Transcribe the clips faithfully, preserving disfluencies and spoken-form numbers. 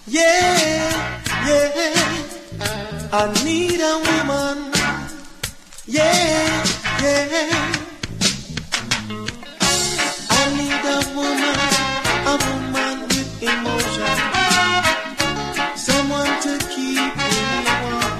Yeah, yeah. I need a woman. Yeah, yeah. I need a woman, a woman with emotion. Someone to keep me warm.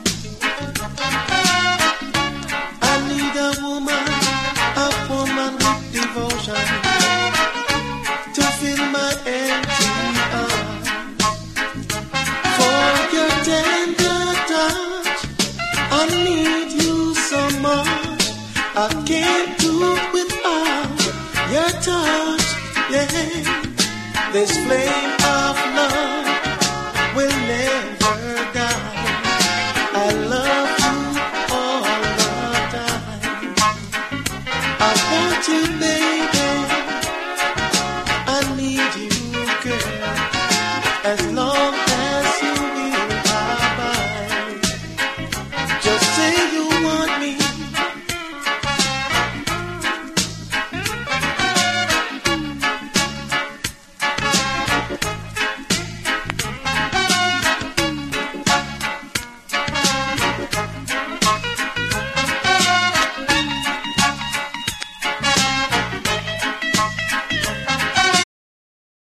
I need a woman, a woman with devotion to fill my empty heart. For your tender touch, I need you so much. I can't do without your touch, yeah. This flame of love will never die. I love you all the time. I want you, baby. I need you, girl. As long